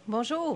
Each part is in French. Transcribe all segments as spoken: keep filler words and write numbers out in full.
Bonjour.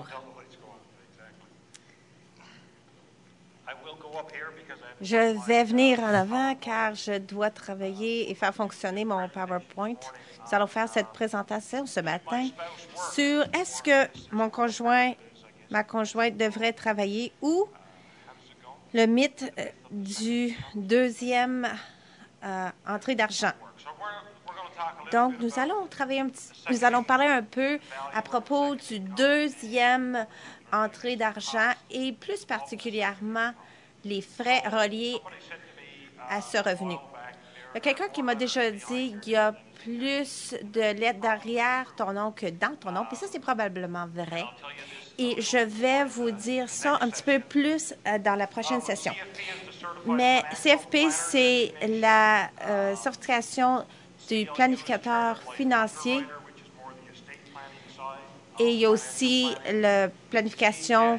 Je vais venir en avant car je dois travailler et faire fonctionner mon PowerPoint. Nous allons faire cette présentation ce matin sur est-ce que mon conjoint, ma conjointe devrait travailler ou le mythe du deuxième euh, entrée d'argent. Donc, nous allons travailler un petit, nous allons parler un peu à propos du deuxième entrée d'argent et plus particulièrement les frais reliés à ce revenu. Il y a quelqu'un qui m'a déjà dit qu'il y a plus de lettres derrière ton nom que dans ton nom, puis ça, c'est probablement vrai. Et je vais vous dire ça un petit peu plus euh, dans la prochaine session. Mais C F P, c'est la euh, certification du planificateur financier et il y a aussi la planification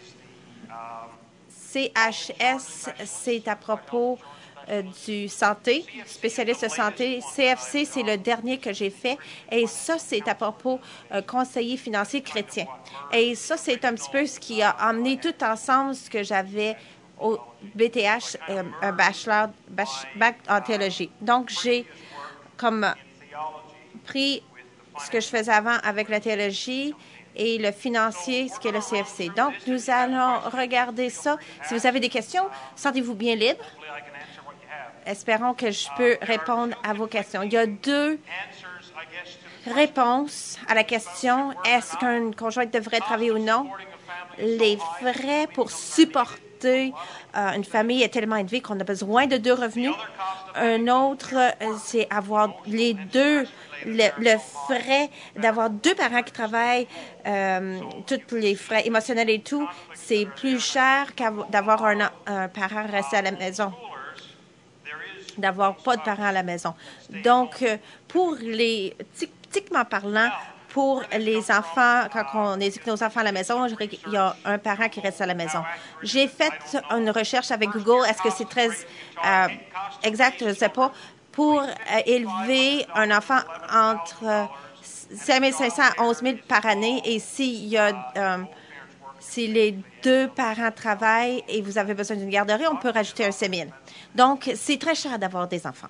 C H S, c'est à propos euh, du santé, spécialiste de santé. C F C, c'est le dernier que j'ai fait. Et ça, c'est à propos euh, conseiller financier chrétien. Et ça, c'est un petit peu ce qui a amené tout ensemble ce que j'avais au B T H, euh, un bachelor, bach, bac en théologie. Donc, j'ai comme pris ce que je faisais avant avec la théologie et le financier, ce qui est le C F C. Donc, nous allons regarder ça. Si vous avez des questions, sentez-vous bien libre. Espérons que je peux répondre à vos questions. Il y a deux réponses à la question « Est-ce qu'un conjoint devrait travailler ou non? » Les frais pour supporter euh, une famille est tellement élevé qu'on a besoin de deux revenus. Un autre, euh, c'est avoir les deux Le, le frais d'avoir deux parents qui travaillent, euh, tous les frais émotionnels et tout, c'est plus cher qu'avoir d'avoir un, un parent resté à la maison, d'avoir pas de parents à la maison. Donc, euh, pour les, typiquement parlant, pour les enfants, quand on éduque nos enfants à la maison, il y a un parent qui reste à la maison. J'ai fait une recherche avec Google. Est-ce que c'est très euh, exact? Je ne sais pas. Pour euh, élever un enfant entre euh, cinq mille cinq cents à onze mille par année, et s'il y a, euh, si les deux parents travaillent et vous avez besoin d'une garderie, on peut rajouter un cinq mille. Donc, c'est très cher d'avoir des enfants.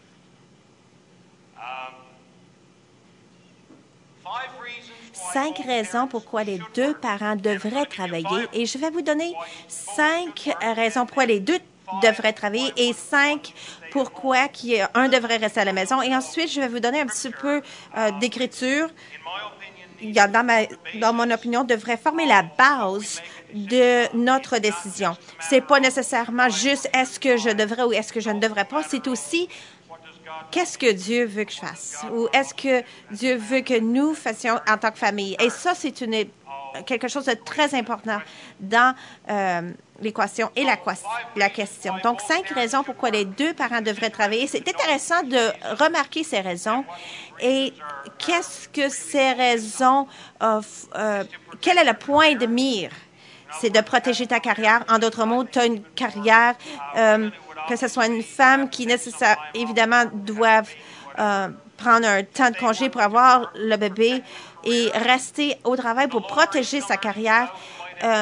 Cinq raisons pourquoi les deux parents devraient travailler, et je vais vous donner cinq raisons pourquoi les deux devraient travailler et cinq pourquoi un devrait rester à la maison. Et ensuite, je vais vous donner un petit peu euh, d'écriture. Dans, ma, dans mon opinion, devrait former la base de notre décision. C'est pas nécessairement juste est-ce que je devrais ou est-ce que je ne devrais pas. C'est aussi qu'est-ce que Dieu veut que je fasse ou est-ce que Dieu veut que nous fassions en tant que famille. Et ça, c'est une quelque chose de très important dans euh, l'équation et la, la question. Donc, cinq raisons pourquoi les deux parents devraient travailler. C'est intéressant de remarquer ces raisons et qu'est-ce que ces raisons, euh, euh, quel est le point de mire? C'est de protéger ta carrière. En d'autres mots, tu as une carrière, euh, que ce soit une femme qui, nécessaire, évidemment, doivent euh, prendre un temps de congé pour avoir le bébé et rester au travail pour protéger sa carrière. Euh,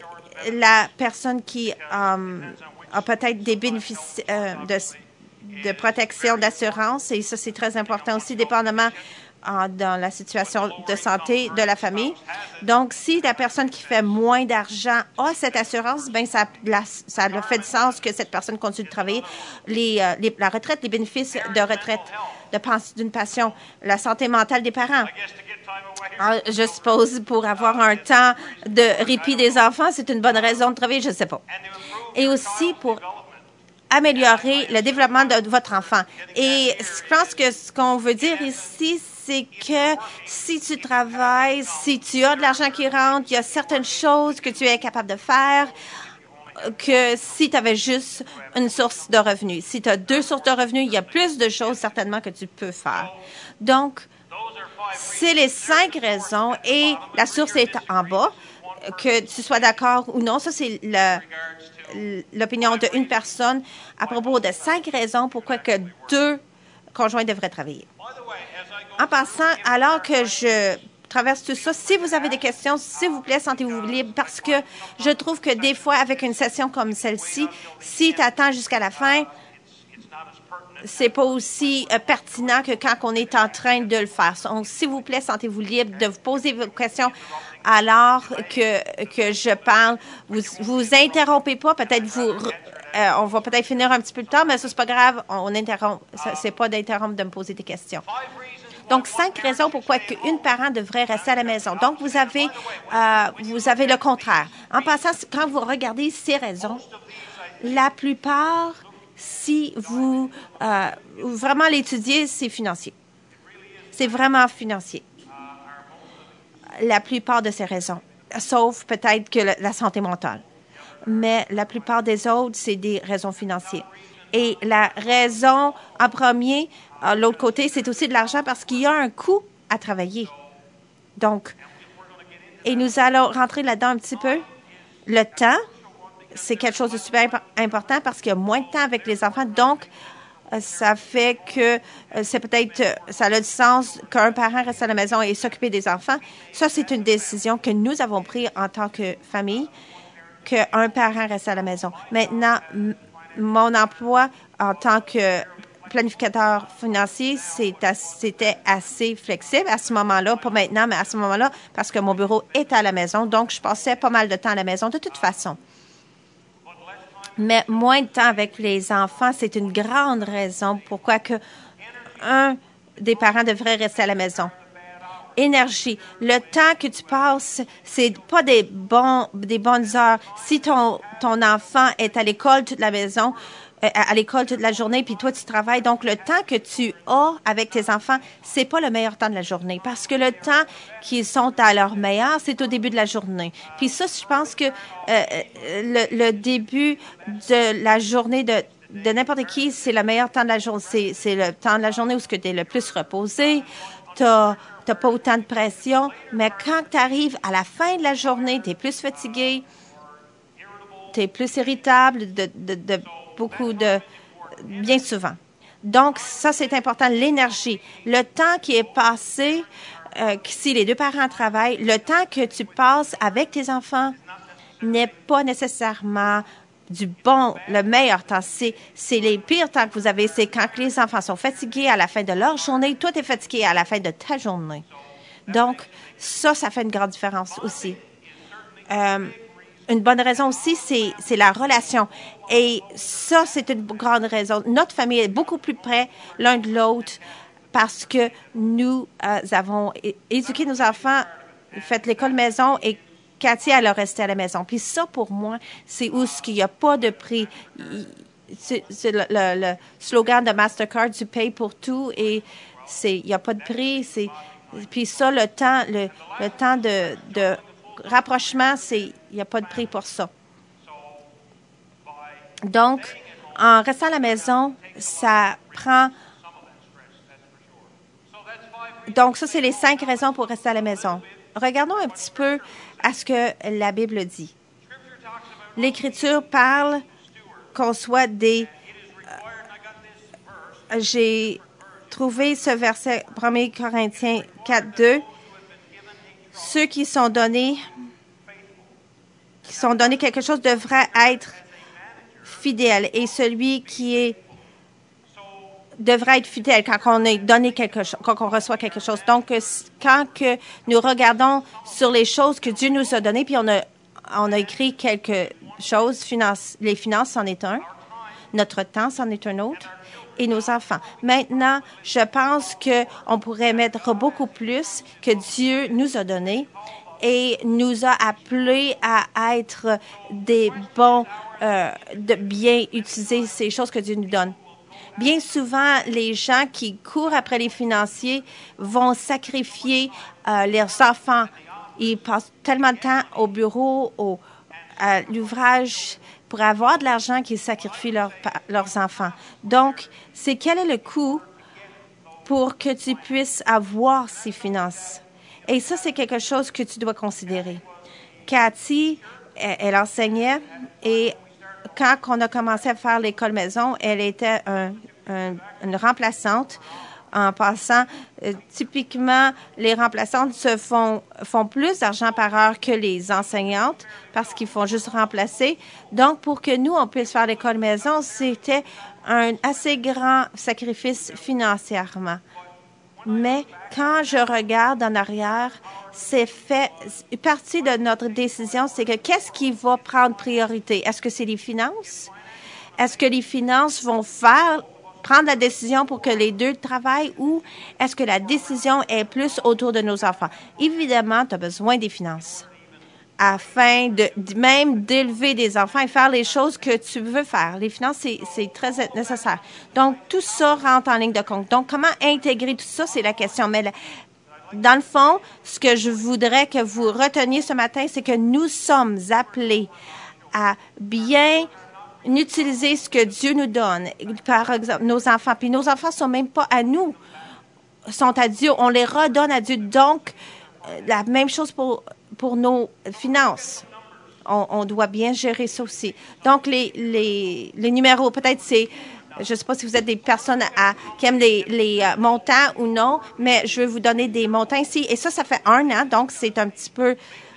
la personne qui euh, a peut-être des bénéfices euh, de, de protection d'assurance, et ça, c'est très important aussi, dépendamment euh, dans la situation de santé de la famille. Donc, si la personne qui fait moins d'argent a cette assurance, bien, ça, la, ça le fait du sens que cette personne continue de travailler. Les, euh, les, la retraite, les bénéfices de retraite d'une pension, la santé mentale des parents. Alors, je suppose pour avoir un temps de répit des enfants, c'est une bonne raison de travailler, je ne sais pas. Et aussi pour améliorer le développement de votre enfant. Et je pense que ce qu'on veut dire ici, c'est que si tu travailles, si tu as de l'argent qui rentre, il y a certaines choses que tu es capable de faire que si tu avais juste une source de revenus. Si tu as deux sources de revenus, il y a plus de choses certainement que tu peux faire. Donc, c'est les cinq raisons et la source est en bas, que tu sois d'accord ou non. Ça, c'est l'opinion d'une personne à propos de cinq raisons pourquoi que deux conjoints devraient travailler. En passant, alors que je traverse tout ça. Si vous avez des questions, s'il vous plaît, sentez-vous libre parce que je trouve que des fois, avec une session comme celle-ci, si tu attends jusqu'à la fin, c'est pas aussi euh, pertinent que quand on est en train de le faire. Donc, s'il vous plaît, sentez-vous libre de vous poser vos questions alors que, que je parle. Vous vous interrompez pas, peut-être vous... Euh, on va peut-être finir un petit peu plus tard, mais ça, c'est pas grave. On, on interrompt. C'est pas d'interrompre de me poser des questions. Donc, cinq raisons pourquoi une parent devrait rester à la maison. Donc, vous avez, euh, vous avez le contraire. En passant, quand vous regardez ces raisons, la plupart... Si vous euh, vraiment l'étudiez, c'est financier. C'est vraiment financier. La plupart de ces raisons, sauf peut-être que la, la santé mentale. Mais la plupart des autres, c'est des raisons financières. Et la raison en premier, à l'autre côté, c'est aussi de l'argent parce qu'il y a un coût à travailler. Donc, et nous allons rentrer là-dedans un petit peu. Le temps. C'est quelque chose de super important parce qu'il y a moins de temps avec les enfants. Donc, ça fait que c'est peut-être, ça a du sens qu'un parent reste à la maison et s'occuper des enfants. Ça, c'est une décision que nous avons prise en tant que famille, qu'un parent reste à la maison. Maintenant, mon emploi en tant que planificateur financier, c'était assez flexible à ce moment-là, pas maintenant, mais à ce moment-là, parce que mon bureau est à la maison. Donc, je passais pas mal de temps à la maison de toute façon. Mais moins de temps avec les enfants, c'est une grande raison pourquoi que un des parents devrait rester à la maison. Énergie. Le temps que tu passes, c'est pas des bons, des bonnes heures. Si ton, ton enfant est à l'école toute la maison, euh, à l'école toute la journée, puis toi, tu travailles, donc le temps que tu as avec tes enfants, c'est pas le meilleur temps de la journée. Parce que le temps qu'ils sont à leur meilleur, c'est au début de la journée. Puis ça, je pense que euh, le, le début de la journée de de n'importe qui, c'est le meilleur temps de la journée. C'est, c'est le temps de la journée où tu es le plus reposé. Tu n'as pas autant de pression. Mais quand tu arrives à la fin de la journée, tu es plus fatigué, tu es plus irritable de, de, de beaucoup de... bien souvent. Donc, ça, c'est important. L'énergie. Le temps qui est passé, euh, si les deux parents travaillent, le temps que tu passes avec tes enfants n'est pas nécessairement du bon, le meilleur temps. C'est, c'est les pires temps que vous avez. C'est quand les enfants sont fatigués à la fin de leur journée. Toi, tu es fatigué à la fin de ta journée. Donc, ça, ça fait une grande différence aussi. Euh, une bonne raison aussi, c'est, c'est la relation. Et ça, c'est une grande raison. Notre famille est beaucoup plus près l'un de l'autre parce que nous euh, avons é- éduqué nos enfants, fait l'école maison et Cathy, elle a resté à la maison. Puis ça, pour moi, c'est où il n'y a pas de prix. C'est, c'est le, le, le slogan de Mastercard, tu payes pour tout et il n'y a pas de prix. C'est, puis ça, le temps, le, le temps de, de rapprochement, il n'y a pas de prix pour ça. Donc, en restant à la maison, ça prend... Donc, ça, c'est les cinq raisons pour rester à la maison. Regardons un petit peu à ce que la Bible dit. L'Écriture parle qu'on soit des... Euh, j'ai trouvé ce verset, premier Corinthiens quatre, deux. Ceux qui sont donnés, qui sont donnés quelque chose devrait être fidèle. Et celui qui est devrait être fidèle quand on est donné quelque chose, quand on reçoit quelque chose. Donc, quand que nous regardons sur les choses que Dieu nous a données, puis on a, on a écrit quelque chose, finance, les finances, c'en est un, notre temps, c'en est un autre, et nos enfants. Maintenant, je pense qu'on pourrait mettre beaucoup plus que Dieu nous a donné et nous a appelés à être des bons, euh, de bien utiliser ces choses que Dieu nous donne. Bien souvent, les gens qui courent après les financiers vont sacrifier euh, leurs enfants. Ils passent tellement de temps au bureau, au, à l'ouvrage, pour avoir de l'argent qu'ils sacrifient leur, leurs enfants. Donc, c'est quel est le coût pour que tu puisses avoir ces finances? Et ça, c'est quelque chose que tu dois considérer. Cathy, elle, elle enseignait et quand on a commencé à faire l'école maison, elle était un, un, une remplaçante En passant, euh, typiquement, les remplaçantes se font, font plus d'argent par heure que les enseignantes parce qu'ils font juste remplacer. Donc, pour que nous, on puisse faire l'école maison, c'était un assez grand sacrifice financièrement. Mais quand je regarde en arrière, c'est fait, partie de notre décision, c'est que qu'est-ce qui va prendre priorité? Est-ce que c'est les finances? Est-ce que les finances vont faire prendre la décision pour que les deux travaillent ou est-ce que la décision est plus autour de nos enfants? Évidemment, tu as besoin des finances afin de, même d'élever des enfants et faire les choses que tu veux faire. Les finances, c'est très nécessaire. Donc, tout ça rentre en ligne de compte. Donc, comment intégrer tout ça, c'est la question. Mais la, dans le fond, ce que je voudrais que vous reteniez ce matin, c'est que nous sommes appelés à bien utiliser ce que Dieu nous donne, par exemple, nos enfants. Puis nos enfants ne sont même pas à nous, sont à Dieu. On les redonne à Dieu. Donc, la même chose pour, pour nos finances. On, on doit bien gérer ça aussi. Donc, les, les, les numéros, peut-être c'est, je ne sais pas si vous êtes des personnes à, qui aiment les, les uh, montants ou non, mais je vais vous donner des montants ici. Et ça, ça fait un an, donc c'est un petit peu...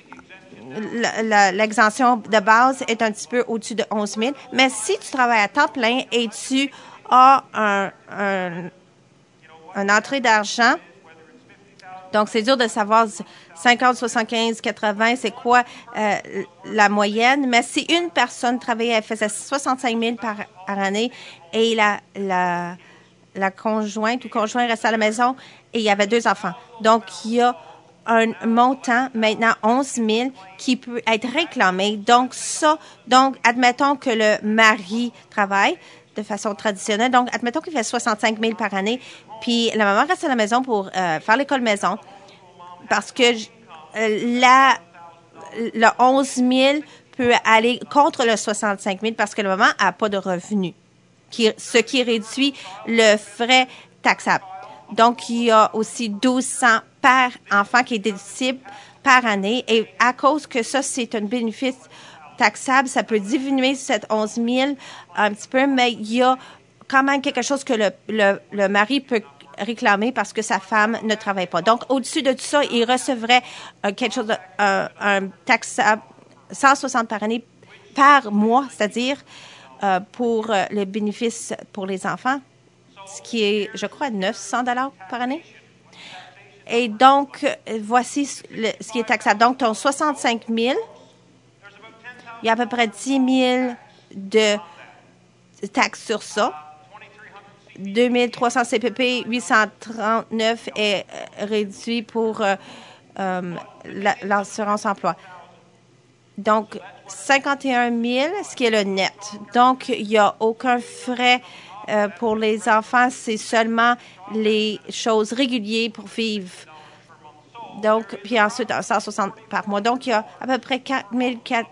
L'exemption de base est un petit peu au-dessus de onze mille. Mais si tu travailles à temps plein et tu as un, un, un entrée d'argent, donc c'est dur de savoir cinquante, soixante-quinze, quatre-vingts, c'est quoi euh, la moyenne. Mais si une personne travaillait, elle faisait soixante-cinq mille par, par année et la, la, la conjointe ou conjoint restait à la maison et il y avait deux enfants. Donc, il y a un montant, maintenant onze mille, qui peut être réclamé. Donc, ça, donc, admettons que le mari travaille de façon traditionnelle. Donc, admettons qu'il fait soixante-cinq mille par année, puis la maman reste à la maison pour euh, faire l'école maison parce que euh, la, le onze mille peut aller contre le soixante-cinq mille parce que la maman n'a pas de revenus, qui, ce qui réduit le frais taxable. Donc, il y a aussi douze cents par enfant qui est déductible par année. Et à cause que ça, c'est un bénéfice taxable, ça peut diminuer cette onze mille un petit peu, mais il y a quand même quelque chose que le, le, le mari peut réclamer parce que sa femme ne travaille pas. Donc, au-dessus de tout ça, il recevrait euh, quelque chose de, euh, un taxable cent soixante par année par mois, c'est-à-dire euh, pour euh, le bénéfice pour les enfants, ce qui est, je crois, neuf cents dollars par année. Et donc, voici le, ce qui est taxable. Donc, ton soixante-cinq mille, il y a à peu près dix mille de taxes sur ça. deux mille trois cents C P P, huit cent trente-neuf est réduit pour euh, euh, l'assurance emploi. Donc, cinquante et un mille, ce qui est le net. Donc, il n'y a aucun frais euh, pour les enfants. C'est seulement les choses régulières pour vivre. Donc, puis ensuite, cent soixante par mois. Donc, il y a à peu près quatre mille quatre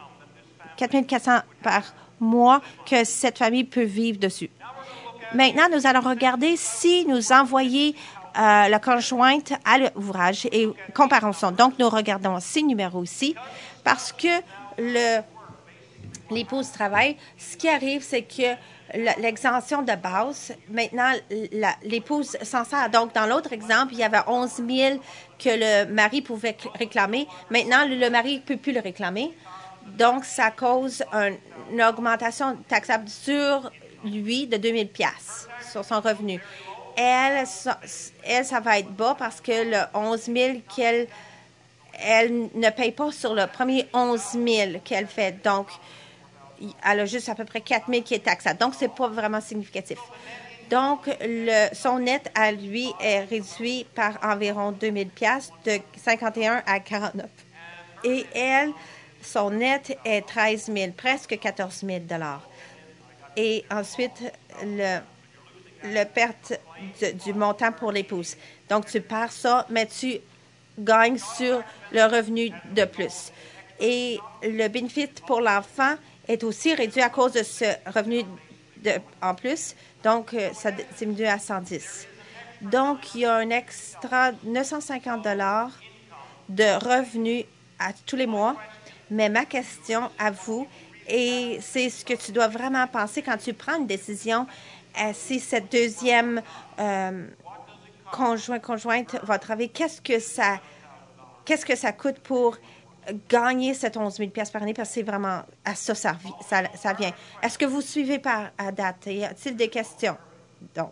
cents par mois que cette famille peut vivre dessus. Maintenant, nous allons regarder si nous envoyons euh, la conjointe à l'ouvrage et comparons ça. Donc, nous regardons ces numéros ici parce que le l'épouse travaille. Ce qui arrive, c'est que l'exemption de base, maintenant, l'épouse s'en sert. Donc, dans l'autre exemple, il y avait onze mille que le mari pouvait réclamer. Maintenant, le mari ne peut plus le réclamer. Donc, ça cause un, une augmentation taxable sur lui de deux mille dollars sur son revenu. Elle ça, elle, ça va être bas parce que le onze mille qu'elle elle ne paye pas sur le premier onze mille qu'elle fait. Donc, elle a juste à peu près quatre mille qui est taxable. Donc, ce n'est pas vraiment significatif. Donc, le, son net à lui est réduit par environ deux mille dollars de cinquante et un à quarante-neuf. Et elle, son net est treize mille, presque quatorze mille dollars. Et ensuite, le, le perte de, du montant pour l'épouse. Donc, tu perds ça, mais tu gagnes sur le revenu de plus. Et le bénéfice pour l'enfant est aussi réduit à cause de ce revenu de, en plus. Donc, ça diminue à cent dix. Donc, il y a un extra neuf cent cinquante dollars de revenus à tous les mois. Mais ma question à vous, et c'est ce que tu dois vraiment penser quand tu prends une décision, euh, si cette deuxième euh, conjoint, conjointe va travailler, qu'est-ce que ça, qu'est-ce que ça coûte pour gagner cette onze mille par année? Parce que c'est vraiment à ça, ça, ça, ça vient. Est-ce que vous suivez par à date? Y a-t-il des questions? Donc,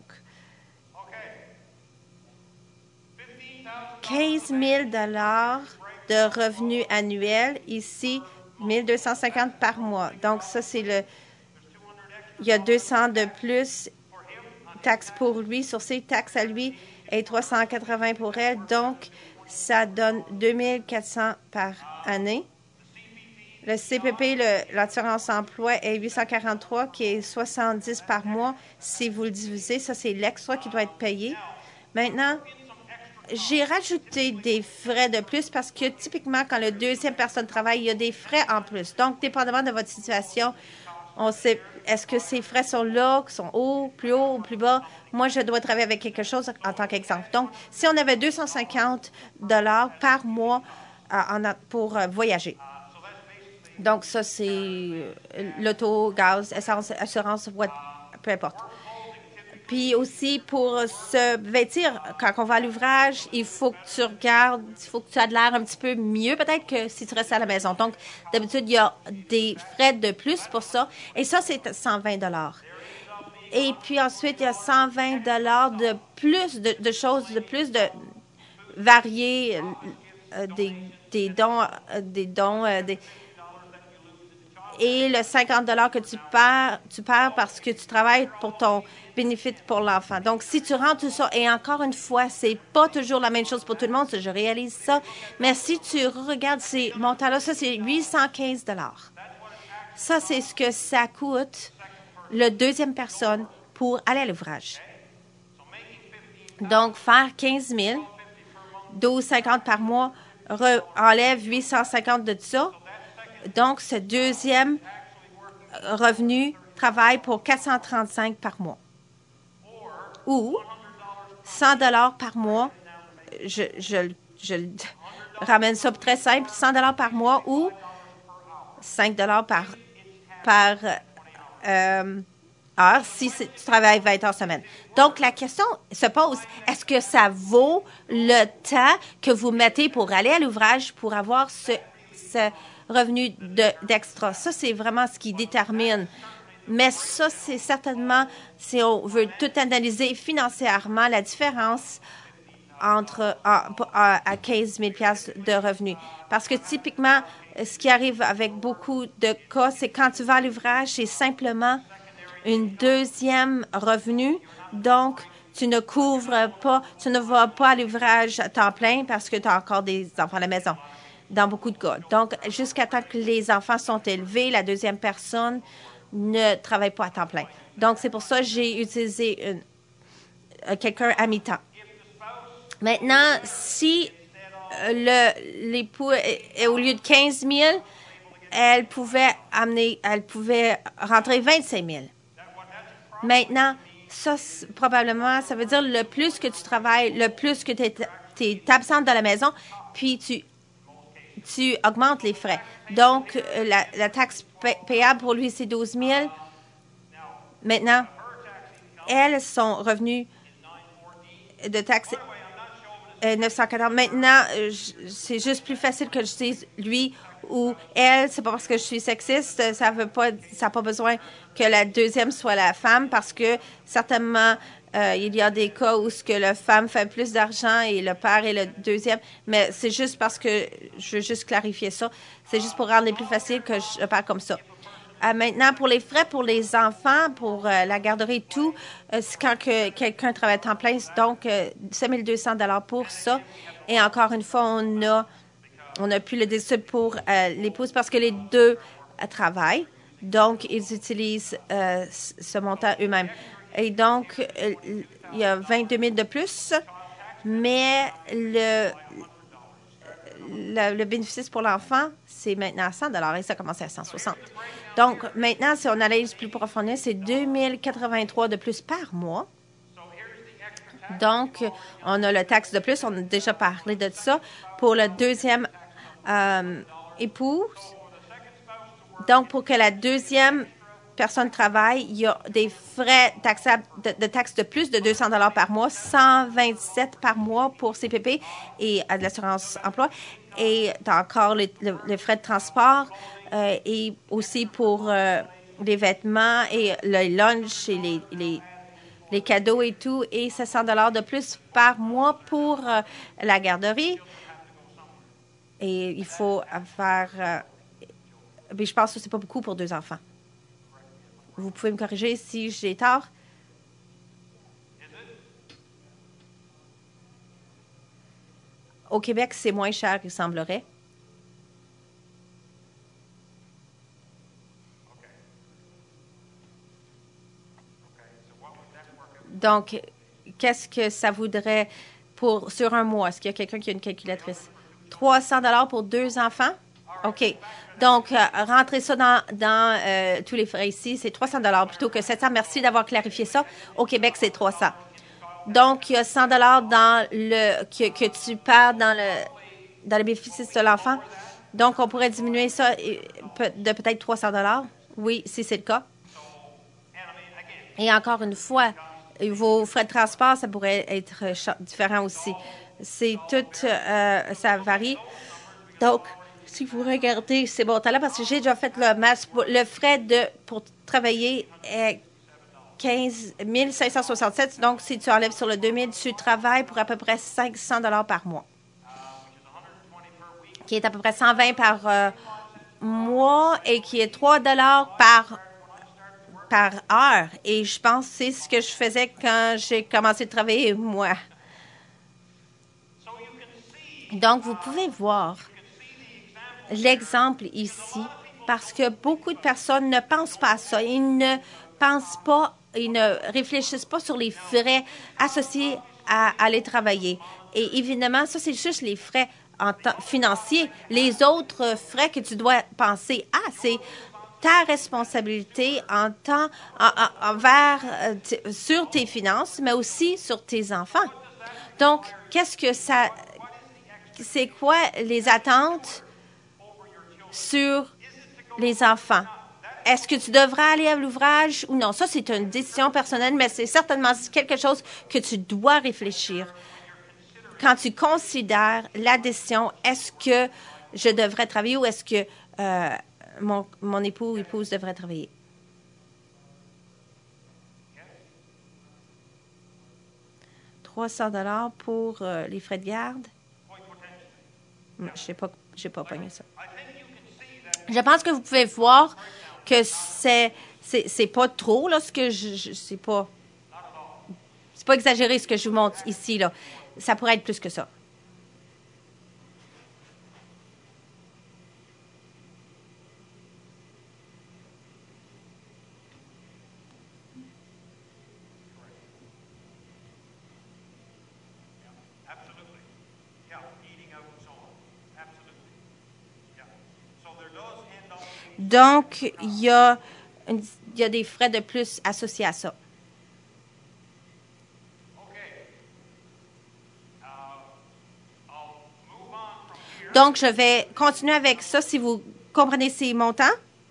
quinze mille dollars de revenus annuels, ici, mille deux cent cinquante par mois. Donc, ça, c'est le... Il y a deux cents de plus, taxes pour lui, sur ses taxes à lui, et trois cent quatre-vingts pour elle. Donc, ça donne deux mille quatre cents par année. Le C P P, l'assurance emploi, est huit cent quarante-trois, qui est soixante-dix par mois. Si vous le divisez, ça, c'est l'extra qui doit être payé. Maintenant, j'ai rajouté des frais de plus parce que typiquement, quand la deuxième personne travaille, il y a des frais en plus. Donc, dépendamment de votre situation, on sait, est-ce que ces frais sont là, sont hauts, plus hauts ou plus bas? Moi, je dois travailler avec quelque chose en tant qu'exemple. Donc, si on avait deux cent cinquante dollars par mois euh, en, pour euh, voyager. Donc, ça, c'est euh, l'auto, gaz, essence, assurance, what, peu importe. Puis aussi, pour se vêtir, quand on va à l'ouvrage, il faut que tu regardes, il faut que tu aies de l'air un petit peu mieux, peut-être que si tu restes à la maison. Donc, d'habitude, il y a des frais de plus pour ça. Et ça, c'est cent vingt dollars. Et puis ensuite, il y a cent vingt dollars de plus de, de choses, de plus de variés, euh, des, des dons, euh, des dons, euh, des... Et le cinquante dollars que tu perds, tu perds parce que tu travailles pour ton bénéfice pour l'enfant. Donc, si tu rends tout ça, et encore une fois, c'est pas toujours la même chose pour tout le monde, je réalise ça, mais si tu regardes ces montants-là, ça, c'est huit cent quinze dollars. Ça, c'est ce que ça coûte la deuxième personne pour aller à l'ouvrage. Donc, faire quinze mille, douze cinquante par mois, re, enlève huit cent cinquante de ça. Donc, ce deuxième revenu travaille pour quatre cent trente-cinq par mois. Ou cent dollars par mois, je, je, je ramène ça très simple, cent dollars par mois ou cinq dollars par, par euh, heure si tu travailles vingt heures semaine. Donc, la question se pose, est-ce que ça vaut le temps que vous mettez pour aller à l'ouvrage pour avoir ce... ce revenu d'extra. De, ça, c'est vraiment ce qui détermine. Mais ça, c'est certainement, si on veut tout analyser financièrement, la différence entre à, à quinze mille de revenus. Parce que typiquement, ce qui arrive avec beaucoup de cas, c'est quand tu vas à l'ouvrage, c'est simplement une deuxième revenu. Donc, tu ne couvres pas, tu ne vas pas à l'ouvrage à temps plein parce que tu as encore des enfants à la maison. Dans beaucoup de cas. Donc, jusqu'à temps que les enfants sont élevés, la deuxième personne ne travaille pas à temps plein. Donc, c'est pour ça que j'ai utilisé une, euh, quelqu'un à mi-temps. Maintenant, si euh, l'époux, au lieu de quinze mille, elle pouvait amener, elle pouvait rentrer vingt-cinq mille. Maintenant, ça, probablement, ça veut dire le plus que tu travailles, le plus que tu es, es absente de la maison, puis tu tu augmentes les frais. Donc, la, la taxe payable pour lui, c'est douze mille. Maintenant, elle, son revenu de taxe est neuf cent quarante. Maintenant, c'est juste plus facile que je dise lui ou elle. C'est pas parce que je suis sexiste. Ça veut pas, ça n'a pas besoin que la deuxième soit la femme parce que certainement, Euh, il y a des cas où ce que la femme fait plus d'argent et le père est le deuxième, mais c'est juste parce que je veux juste clarifier ça. C'est juste pour rendre les plus facile que je parle comme ça. Euh, maintenant, pour les frais pour les enfants, pour euh, la garderie et tout, euh, c'est quand que quelqu'un travaille à temps plein, donc euh, cinq mille deux cents dollars pour ça. Et encore une fois, on a, on a pu le décider pour euh, l'épouse parce que les deux euh, travaillent, donc ils utilisent euh, ce montant eux-mêmes. Et donc, il y a vingt-deux mille de plus, mais le, le, le bénéfice pour l'enfant, c'est maintenant à cent dollars et ça commence à cent soixante. Donc, maintenant, si on analyse plus profondément, c'est deux mille quatre-vingt-trois de plus par mois. Donc, on a le taxe de plus, on a déjà parlé de ça. Pour le deuxième euh, épouse, donc pour que la deuxième personne travaille, il y a des frais taxables de, de taxes de plus de deux cents dollars par mois, cent vingt-sept par mois pour C P P et euh, de l'assurance emploi. Et tu as encore les, le, les frais de transport euh, et aussi pour euh, les vêtements et le lunch et les, les, les cadeaux et tout. Et sept cents dollars de plus par mois pour euh, la garderie. Et il faut faire... Euh, mais je pense que ce n'est pas beaucoup pour deux enfants. Vous pouvez me corriger si j'ai tort. Au Québec, c'est moins cher, il semblerait. Donc, qu'est-ce que ça voudrait pour sur un mois? Est-ce qu'il y a quelqu'un qui a une calculatrice? trois cents dollars pour deux enfants? OK. Donc, euh, rentrez ça dans, dans euh, tous les frais ici. C'est trois cents dollars plutôt que sept cents. Merci d'avoir clarifié ça. Au Québec, c'est trois cents. Donc, il y a cent dollars dans le que, que tu perds dans le dans le bénéfice de l'enfant. Donc, on pourrait diminuer ça de peut-être trois cents dollars. Oui, si c'est le cas. Et encore une fois, vos frais de transport, ça pourrait être différent aussi. C'est tout, euh, ça varie. Donc, si vous regardez ces montants-là, parce que j'ai déjà fait le masse, le frais de pour travailler est quinze mille cinq cent soixante-sept. Donc, si tu enlèves sur le deux mille, tu travailles pour à peu près cinq cents dollars par mois, qui est à peu près cent vingt par euh, mois et qui est trois dollars par par heure. Et je pense que c'est ce que je faisais quand j'ai commencé de travailler, moi. Donc, vous pouvez voir l'exemple ici, parce que beaucoup de personnes ne pensent pas à ça. Ils ne pensent pas, ils ne réfléchissent pas sur les frais associés à aller travailler. Et évidemment, ça, c'est juste les frais en temps financiers. Les autres frais que tu dois penser à, c'est ta responsabilité en temps, en, en, envers, euh, sur tes finances, mais aussi sur tes enfants. Donc, qu'est-ce que ça... C'est quoi les attentes sur les enfants? Est-ce que tu devrais aller à l'ouvrage ou non? Ça, c'est une décision personnelle, mais c'est certainement quelque chose que tu dois réfléchir. Quand tu considères la décision, est-ce que je devrais travailler ou est-ce que euh, mon, mon époux ou épouse devrait travailler? trois cents dollars pour euh, les frais de garde? Je sais pas, j'ai pas pogné ça. Je pense que vous pouvez voir que c'est c'est, c'est pas trop là ce que je, je c'est pas c'est pas exagéré ce que je vous montre ici là. Ça pourrait être plus que ça. Donc, il y a, il y a des frais de plus associés à ça. Donc, je vais continuer avec ça si vous comprenez ces montants.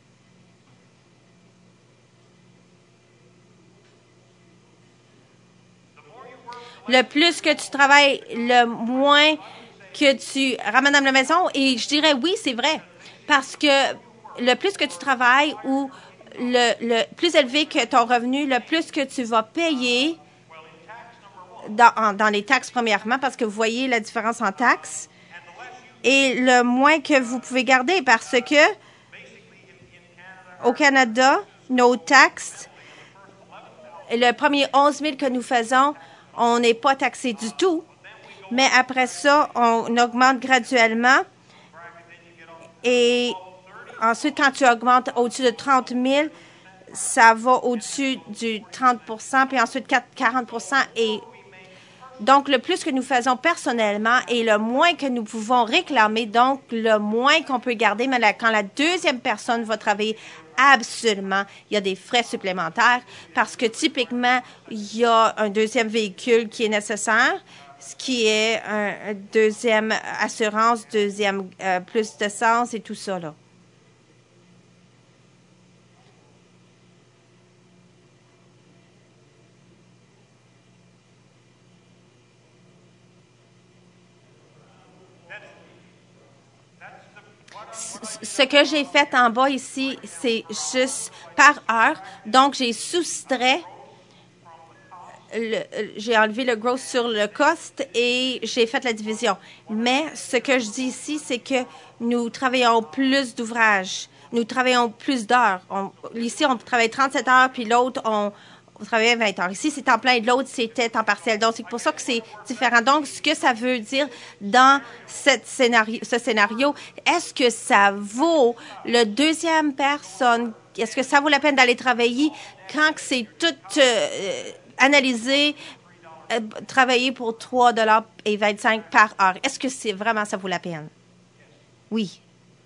Le plus que tu travailles, le moins que tu ramènes à la maison. Et je dirais oui, c'est vrai. Parce que le plus que tu travailles ou le, le plus élevé que ton revenu, le plus que tu vas payer dans, en, dans les taxes premièrement, parce que vous voyez la différence en taxes, et le moins que vous pouvez garder parce que au Canada, nos taxes, le premier onze mille que nous faisons, on n'est pas taxé du tout, mais après ça, on augmente graduellement et ensuite, quand tu augmentes au-dessus de trente mille, ça va au-dessus du trente pour cent, puis ensuite quarante pour cent. Et donc, le plus que nous faisons personnellement et le moins que nous pouvons réclamer, donc le moins qu'on peut garder, mais la, quand la deuxième personne va travailler, absolument, il y a des frais supplémentaires parce que typiquement, il y a un deuxième véhicule qui est nécessaire, ce qui est un, un deuxième assurance, deuxième euh, plus d'essence et tout ça, là. ce que j'ai fait en bas ici, c'est juste par heure. Donc, j'ai soustrait, j'ai enlevé le gross sur le cost et j'ai fait la division. Mais ce que je dis ici, c'est que nous travaillons plus d'ouvrages. Nous travaillons plus d'heures. On, ici, on travaille trente-sept heures, puis l'autre, on, on travaillait vingt heures. Ici, c'est temps plein, et l'autre, c'était temps partiel. Donc, c'est pour ça que c'est différent. Donc, ce que ça veut dire dans cette scénario, ce scénario, est-ce que ça vaut le deuxième personne? Est-ce que ça vaut la peine d'aller travailler quand c'est tout euh, analysé, euh, travailler pour trois dollars et vingt-cinq par heure? Est-ce que c'est vraiment ça vaut la peine? Oui.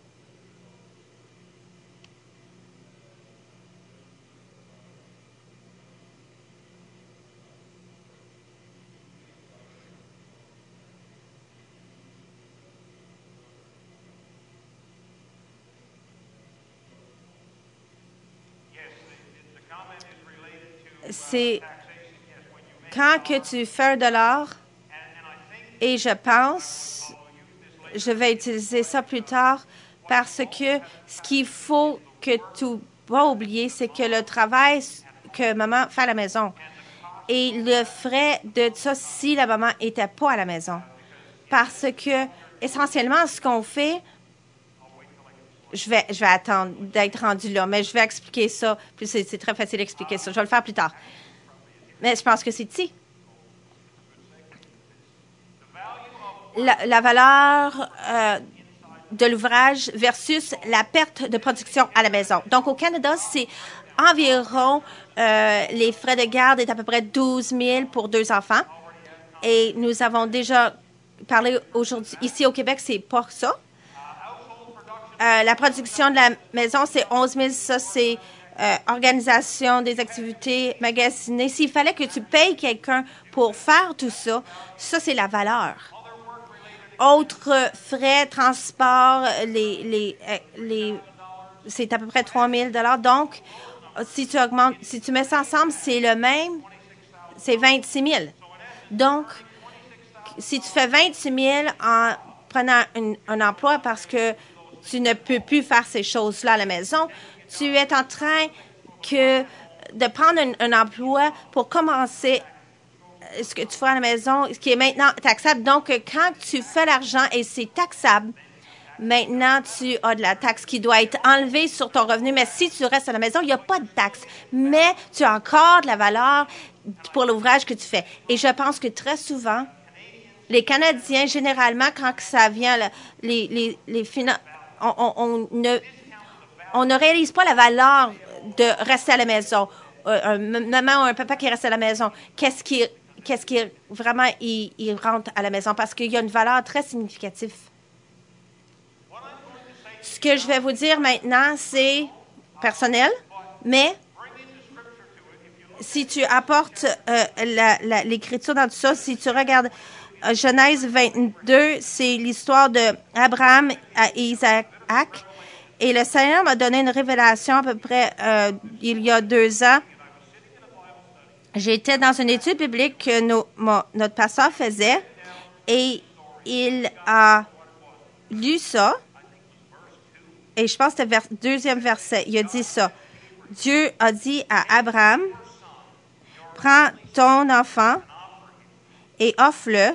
C'est quand que tu fais un dollar, et je pense, je vais utiliser ça plus tard, parce que ce qu'il faut que tu ne vas oublier, c'est que le travail que maman fait à la maison et le frais de ça si la maman n'était pas à la maison. Parce que, essentiellement, ce qu'on fait, Je vais, je vais attendre d'être rendu là, mais je vais expliquer ça. Puis c'est, c'est très facile d'expliquer ça. Je vais le faire plus tard. Mais je pense que c'est ici. La, la valeur euh, de l'ouvrage versus la perte de production à la maison. Donc, au Canada, c'est environ, euh, les frais de garde est à peu près douze mille pour deux enfants. Et nous avons déjà parlé aujourd'hui. Ici, au Québec, c'est pas ça. Euh, la production de la maison, c'est onze mille. Ça, c'est euh, organisation des activités, magasiner. S'il fallait que tu payes quelqu'un pour faire tout ça, ça, c'est la valeur. Autres frais, transport, les, les, les, c'est à peu près trois mille dollars. Donc, si tu augmentes, si tu mets ça ensemble, c'est le même, c'est vingt-six mille. Donc, si tu fais vingt-six mille en prenant un, un emploi parce que tu ne peux plus faire ces choses-là à la maison, tu es en train que de prendre un, un emploi pour commencer ce que tu fais à la maison, ce qui est maintenant taxable. Donc, quand tu fais l'argent et c'est taxable, maintenant, tu as de la taxe qui doit être enlevée sur ton revenu. Mais si tu restes à la maison, il n'y a pas de taxe. Mais tu as encore de la valeur pour l'ouvrage que tu fais. Et je pense que très souvent, les Canadiens, généralement, quand ça vient, les, les, les finances, On, on, on, ne, on ne réalise pas la valeur de rester à la maison. Euh, un maman ou un papa qui reste à la maison, qu'est-ce qui, qu'est-ce qui vraiment il, il rentre à la maison? Parce qu'il y a une valeur très significative. Ce que je vais vous dire maintenant, c'est personnel, mais si tu apportes euh, la, la, l'écriture dans tout ça, si tu regardes euh, Genèse vingt-deux, c'est l'histoire d'Abraham et Isaac. Et le Seigneur m'a donné une révélation à peu près euh, il y a deux ans. J'étais dans une étude biblique que nos, mon, notre pasteur faisait et il a lu ça. Et je pense que c'était le deuxième verset. Il a dit ça. Dieu a dit à Abraham, prends ton enfant et offre-le.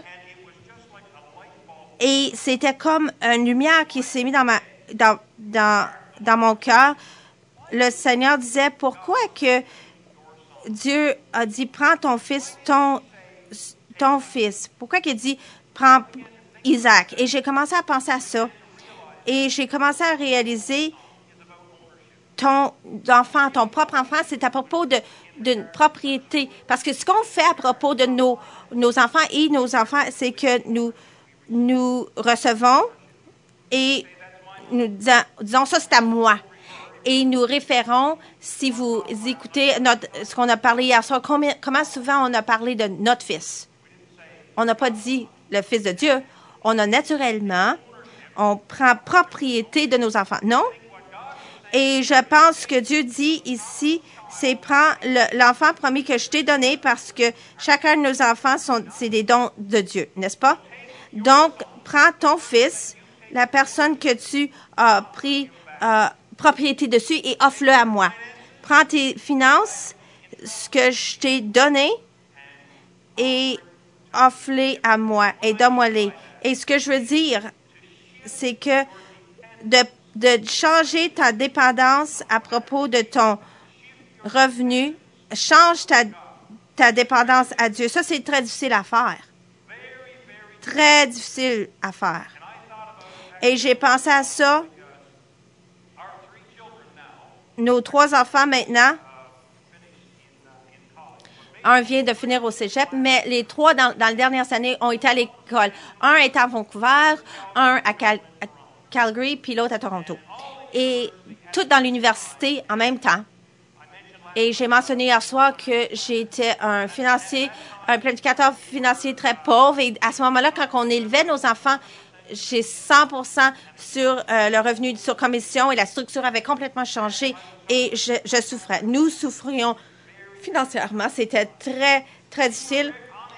Et c'était comme une lumière qui s'est mise dans, ma, dans, dans, dans mon cœur. Le Seigneur disait, pourquoi que Dieu a dit, prends ton fils, ton, ton fils. Pourquoi qu'il a dit, prends Isaac? Et j'ai commencé à penser à ça. Et j'ai commencé à réaliser ton enfant, ton propre enfant, c'est à propos de, d'une propriété. Parce que ce qu'on fait à propos de nos, nos enfants et nos enfants, c'est que nous, nous recevons et nous disons, disons ça, c'est à moi. Et nous référons, si vous écoutez notre, ce qu'on a parlé hier soir, combien, comment souvent on a parlé de notre fils. On n'a pas dit le fils de Dieu. On a naturellement, on prend propriété de nos enfants. Non? Et je pense que Dieu dit ici, c'est prends le, l'enfant promis que je t'ai donné parce que chacun de nos enfants, sont, c'est des dons de Dieu, n'est-ce pas? Donc, prends ton fils, la personne que tu as pris euh, propriété dessus et offre-le à moi. Prends tes finances, ce que je t'ai donné, et offre-les à moi et donne-moi-les. Et ce que je veux dire, c'est que de, de changer ta dépendance à propos de ton revenu, change ta, ta dépendance à Dieu. Ça, c'est très difficile à faire. Très difficile à faire. Et j'ai pensé à ça. Nos trois enfants maintenant, un vient de finir au cégep, mais les trois dans, dans les dernières années ont été à l'école. Un est à Vancouver, un à, Cal à Calgary, puis l'autre à Toronto. Et tout dans l'université en même temps. Et j'ai mentionné hier soir que j'étais un financier, un planificateur financier très pauvre. Et à ce moment-là, quand on élevait nos enfants, j'ai cent pour cent sur euh, le revenu sur commission et la structure avait complètement changé et je, je souffrais. Nous souffrions financièrement. C'était très, très difficile.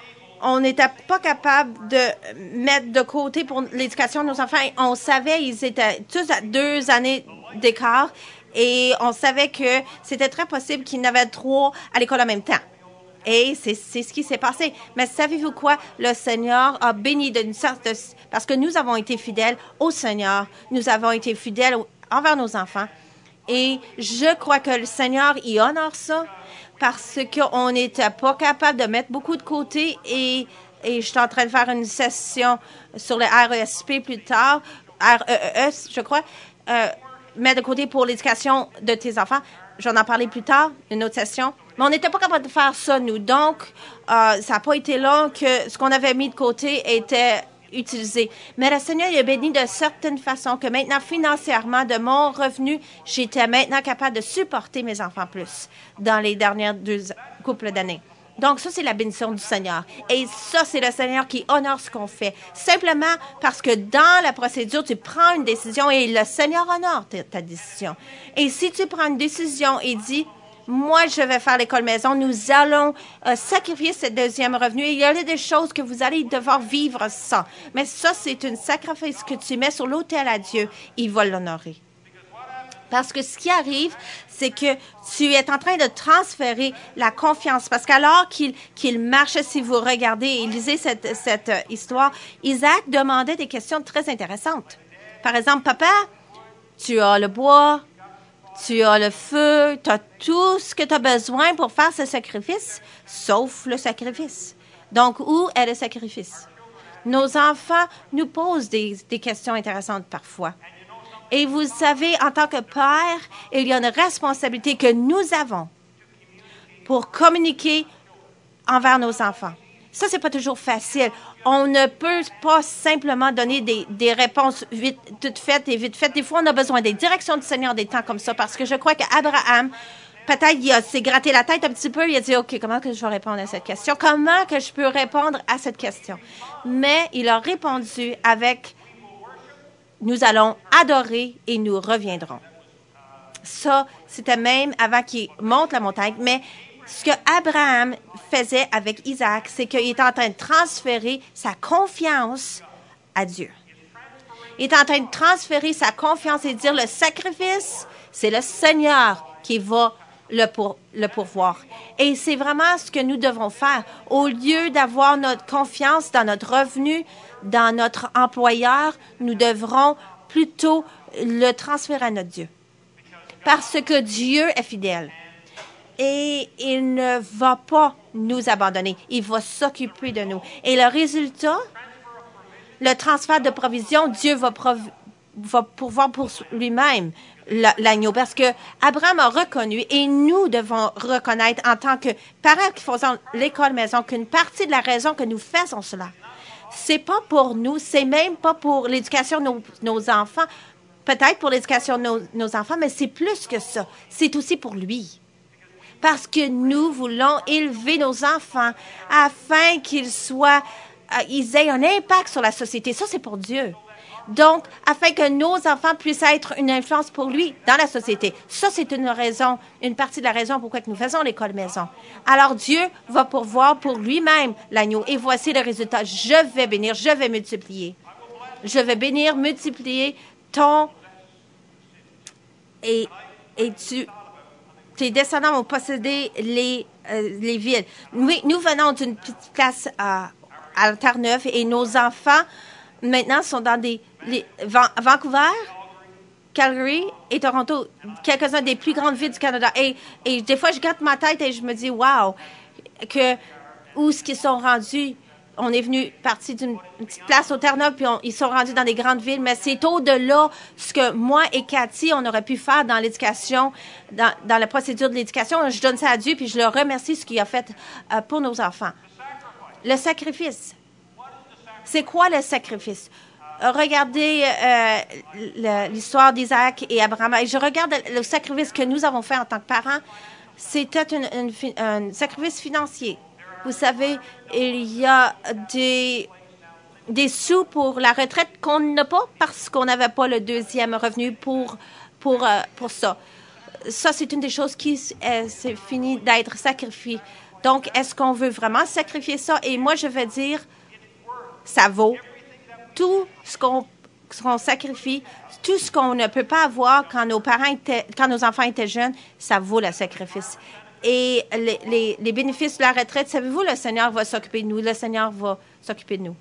On n'était pas capable de mettre de côté pour l'éducation de nos enfants. On savait qu'ils étaient tous à deux années d'écart et on savait que c'était très possible qu'ils n'avaient trois à l'école en même temps. Et c'est ce qui s'est passé. Mais savez-vous quoi? Le Seigneur a béni d'une sorte de... Parce que nous avons été fidèles au Seigneur. Nous avons été fidèles envers nos enfants. Et je crois que le Seigneur y honore ça parce qu'on n'était pas capable de mettre beaucoup de côté. Et, et je suis en train de faire une session sur le R E S P plus tard, R E E S, je crois, euh, mettre de côté pour l'éducation de tes enfants. J'en ai parlé plus tard, une autre session. Mais on n'était pas capable de faire ça, nous. Donc, euh, ça n'a pas été long que ce qu'on avait mis de côté était utilisé. Mais le Seigneur il a béni de certaines façons que maintenant, financièrement, de mon revenu, j'étais maintenant capable de supporter mes enfants plus dans les dernières deux couples d'années. Donc, ça, c'est la bénédiction du Seigneur. Et ça, c'est le Seigneur qui honore ce qu'on fait. Simplement parce que dans la procédure, tu prends une décision et le Seigneur honore ta, ta décision. Et si tu prends une décision et dis, moi, je vais faire l'école maison, nous allons euh, sacrifier ce deuxième revenu. Et il y a des choses que vous allez devoir vivre sans. Mais ça, c'est un sacrifice que tu mets sur l'autel à Dieu. Il va l'honorer. Parce que ce qui arrive, c'est que tu es en train de transférer la confiance. Parce qu'alors qu'il qu'il marchait, si vous regardez et lisez cette, cette euh, histoire, Isaac demandait des questions très intéressantes. Par exemple, papa, tu as le bois, tu as le feu, tu as tout ce que tu as besoin pour faire ce sacrifice, sauf le sacrifice. Donc, où est le sacrifice? Nos enfants nous posent des, des questions intéressantes parfois. Et vous savez, en tant que père, il y a une responsabilité que nous avons pour communiquer envers nos enfants. Ça, c'est pas toujours facile. On ne peut pas simplement donner des, des réponses vite, toutes faites et vite faites. Des fois, on a besoin des directions du Seigneur des temps comme ça parce que je crois qu'Abraham, peut-être, il s'est gratté la tête un petit peu. Il a dit, OK, comment que je vais répondre à cette question? Comment que je peux répondre à cette question? Mais il a répondu avec... Nous allons adorer et nous reviendrons. Ça, c'était même avant qu'il monte la montagne. Mais ce que Abraham faisait avec Isaac, c'est qu'il était en train de transférer sa confiance à Dieu. Il est en train de transférer sa confiance et de dire le sacrifice, c'est le Seigneur qui va le, pour, le pourvoir. Et c'est vraiment ce que nous devons faire. Au lieu d'avoir notre confiance dans notre revenu, dans notre employeur, nous devrons plutôt le transférer à notre Dieu. Parce que Dieu est fidèle. Et il ne va pas nous abandonner. Il va s'occuper de nous. Et le résultat, le transfert de provision, Dieu va, prov- va pourvoir pour lui-même l'agneau. Parce que Abraham a reconnu, et nous devons reconnaître en tant que parents qui faisons l'école maison, qu'une partie de la raison que nous faisons cela, c'est pas pour nous, c'est même pas pour l'éducation de nos, nos enfants, peut-être pour l'éducation de nos, nos enfants, mais c'est plus que ça. C'est aussi pour lui. Parce que nous voulons élever nos enfants afin qu'ils soient, euh, ils aient un impact sur la société. Ça, c'est pour Dieu. Donc, afin que nos enfants puissent être une influence pour lui dans la société. Ça, c'est une raison, une partie de la raison pourquoi nous faisons l'école maison. Alors, Dieu va pourvoir pour lui-même l'agneau. Et voici le résultat. Je vais bénir, je vais multiplier. Je vais bénir, multiplier ton, et, et tu, tes descendants ont possédé les, euh, les villes. Oui, nous venons d'une petite place à, à Terre-Neuve et nos enfants maintenant sont dans des les, Van, Vancouver, Calgary et Toronto, quelques-uns des plus grandes villes du Canada. Et, et des fois, je gratte ma tête et je me dis, wow, que où est-ce qu'ils sont rendus? On est venu partir d'une petite place au Terre-Neuve, puis on, ils sont rendus dans des grandes villes, mais c'est au-delà ce que moi et Cathy, on aurait pu faire dans l'éducation, dans, dans la procédure de l'éducation. Je donne ça à Dieu, puis je le remercie ce qu'il a fait euh, pour nos enfants. Le sacrifice. C'est quoi le sacrifice? Regardez euh, l'histoire d'Isaac et Abraham. Et je regarde le sacrifice que nous avons fait en tant que parents. C'était un sacrifice financier. Vous savez, il y a des, des sous pour la retraite qu'on n'a pas parce qu'on n'avait pas le deuxième revenu pour, pour, euh, pour ça. Ça, c'est une des choses qui euh, c'est fini d'être sacrifiée. Donc, est-ce qu'on veut vraiment sacrifier ça? Et moi, je vais dire, ça vaut tout ce qu'on qu'on sacrifie, tout ce qu'on ne peut pas avoir quand nos parents étaient, quand nos enfants étaient jeunes, ça vaut le sacrifice. Et les, les, les bénéfices de la retraite, savez-vous, le Seigneur va s'occuper de nous. Le Seigneur va s'occuper de nous.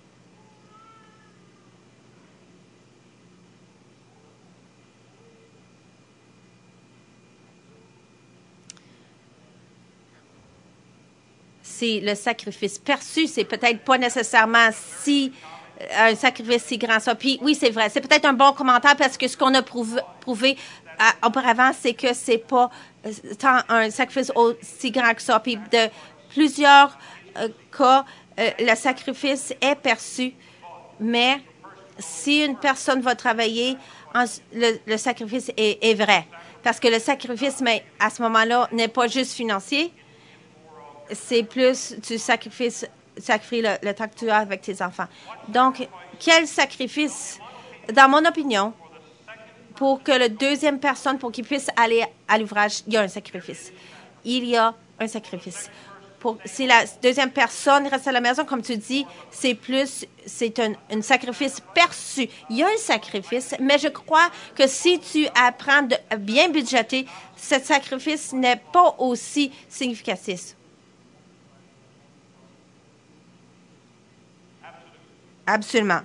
C'est le sacrifice perçu. C'est peut-être pas nécessairement si un sacrifice si grand ça. Puis oui, c'est vrai. C'est peut-être un bon commentaire parce que ce qu'on a prouvé, prouvé euh, auparavant, c'est que c'est pas euh, tant un sacrifice aussi grand que ça. Puis de plusieurs euh, cas, euh, le sacrifice est perçu, mais si une personne va travailler, en, le, le sacrifice est, est vrai. Parce que le sacrifice, mais à ce moment-là, n'est pas juste financier, c'est plus du sacrifice sacrifier le, le temps que tu as avec tes enfants. Donc, quel sacrifice, dans mon opinion, pour que la deuxième personne, pour qu'il puisse aller à l'ouvrage, il y a un sacrifice. Il y a un sacrifice. Pour, si la deuxième personne reste à la maison, comme tu dis, c'est plus, c'est un, un sacrifice perçu. Il y a un sacrifice, mais je crois que si tu apprends de bien budgéter, ce sacrifice n'est pas aussi significatif. Absolument.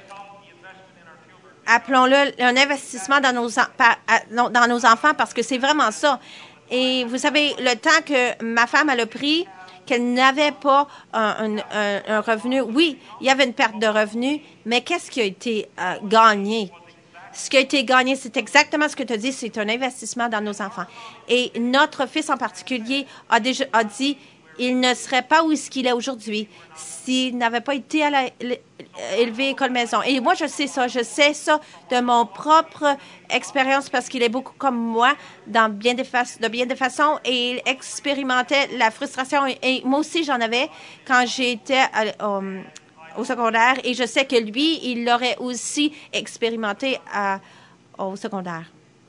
Appelons-le un investissement dans nos, dans nos enfants parce que c'est vraiment ça. Et vous savez, le temps que ma femme elle a pris, qu'elle n'avait pas un, un, un revenu, oui, il y avait une perte de revenus, mais qu'est-ce qui a été euh, gagné? Ce qui a été gagné, c'est exactement ce que tu as dit, c'est un investissement dans nos enfants. Et notre fils en particulier a, déjà, a dit, il ne serait pas où est-ce qu'il est aujourd'hui s'il n'avait pas été à la, élevé école maison. Et moi, je sais ça. Je sais ça de mon propre expérience parce qu'il est beaucoup comme moi dans bien des de bien des façons et il expérimentait la frustration. Et, et moi aussi, j'en avais quand j'étais au, au secondaire. Et je sais que lui, il l'aurait aussi expérimenté à, au secondaire.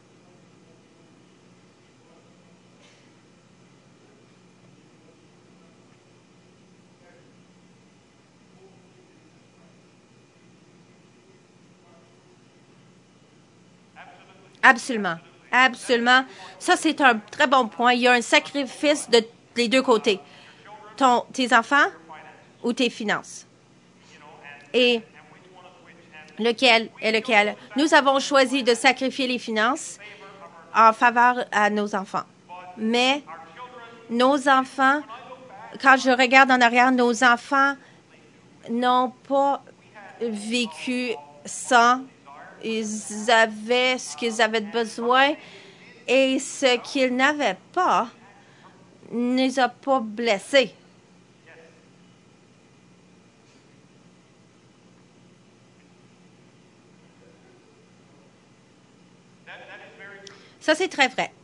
Absolument. Absolument. Ça, c'est un très bon point. Il y a un sacrifice de les deux côtés. Ton, tes enfants ou tes finances. Et lequel est lequel? Nous avons choisi de sacrifier les finances en faveur à nos enfants. Mais nos enfants, quand je regarde en arrière, nos enfants n'ont pas vécu sans. Ils avaient ce qu'ils avaient besoin et ce qu'ils n'avaient pas ne les a pas blessés. Ça, c'est très vrai.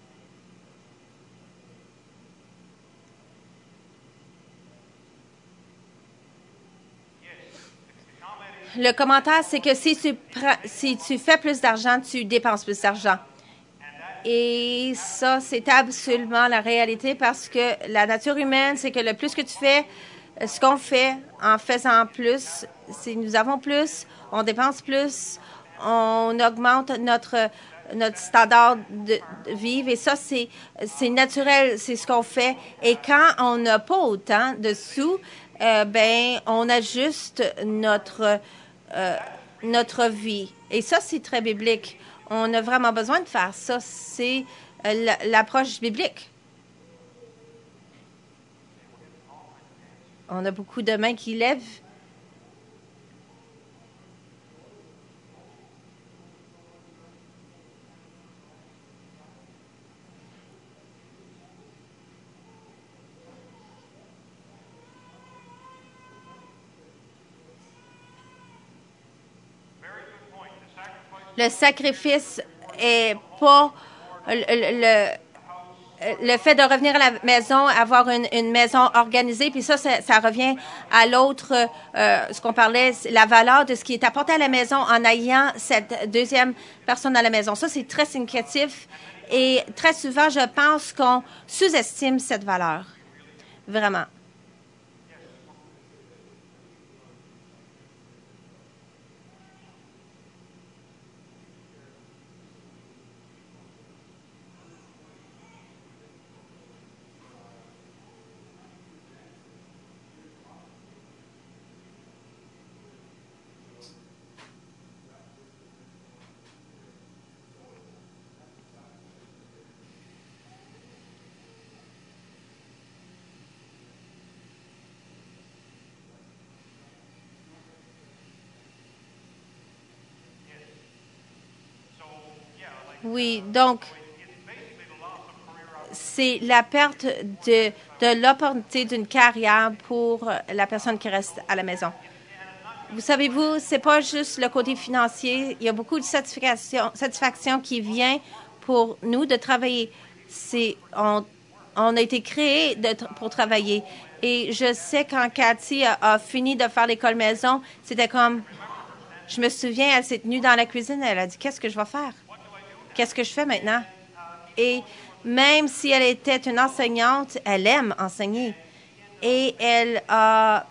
Le commentaire, c'est que si tu, prends, si tu fais plus d'argent, tu dépenses plus d'argent. Et ça, c'est absolument la réalité parce que la nature humaine, c'est que le plus que tu fais, ce qu'on fait en faisant plus, c'est nous avons plus, on dépense plus, on augmente notre notre standard de, de vivre. Et ça, c'est naturel, c'est ce qu'on fait. Et quand on n'a pas autant de sous, euh, ben, on ajuste notre, euh, notre vie. Et ça, c'est très biblique. On a vraiment besoin de faire ça. C'est euh, l'approche biblique. On a beaucoup de mains qui lèvent. Le sacrifice est pas le, le, le fait de revenir à la maison, avoir une, une maison organisée, puis ça, ça, ça revient à l'autre, euh, ce qu'on parlait, la valeur de ce qui est apporté à la maison en ayant cette deuxième personne à la maison. Ça, c'est très significatif et très souvent, je pense qu'on sous-estime cette valeur. Vraiment. Oui, donc, c'est la perte de, de l'opportunité d'une carrière pour la personne qui reste à la maison. Vous savez-vous, c'est pas juste le côté financier. Il y a beaucoup de satisfaction, satisfaction qui vient pour nous de travailler. C'est, on, on a été créé de, pour travailler. Et je sais quand Cathy a, a fini de faire l'école maison, c'était comme, je me souviens, elle s'est tenue dans la cuisine, elle a dit, qu'est-ce que je vais faire? Qu'est-ce que je fais maintenant? Et même si elle était une enseignante, elle aime enseigner. Et elle a,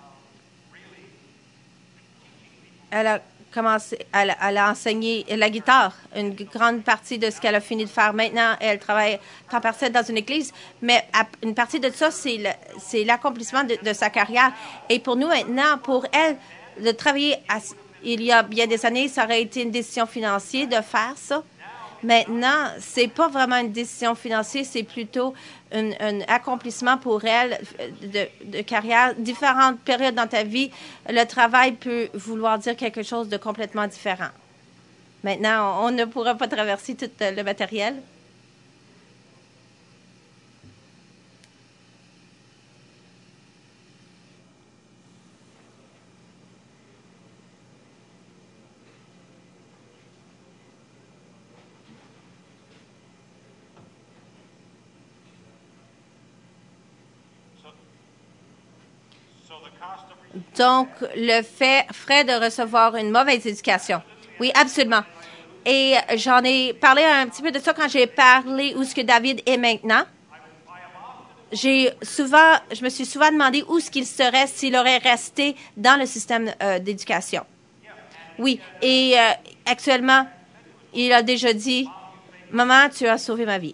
elle a commencé, elle, elle a enseigné la guitare, une grande partie de ce qu'elle a fini de faire. Maintenant, elle travaille temps partiel dans une église, mais une partie de ça, c'est l'accomplissement de, de sa carrière. Et pour nous maintenant, pour elle, de travailler, à, il y a bien des années, ça aurait été une décision financière de faire ça. Maintenant, c'est pas vraiment une décision financière, c'est plutôt un, un accomplissement pour elle de, de carrière. Différentes périodes dans ta vie, le travail peut vouloir dire quelque chose de complètement différent. Maintenant, on, on ne pourra pas traverser tout le matériel. Donc, le fait, frais de recevoir une mauvaise éducation. Oui, absolument. Et j'en ai parlé un petit peu de ça quand j'ai parlé où ce que David est maintenant. J'ai souvent, je me suis souvent demandé où ce qu'il serait s'il aurait resté dans le système euh, d'éducation. Oui, et euh, actuellement, il a déjà dit, « Maman, tu as sauvé ma vie. »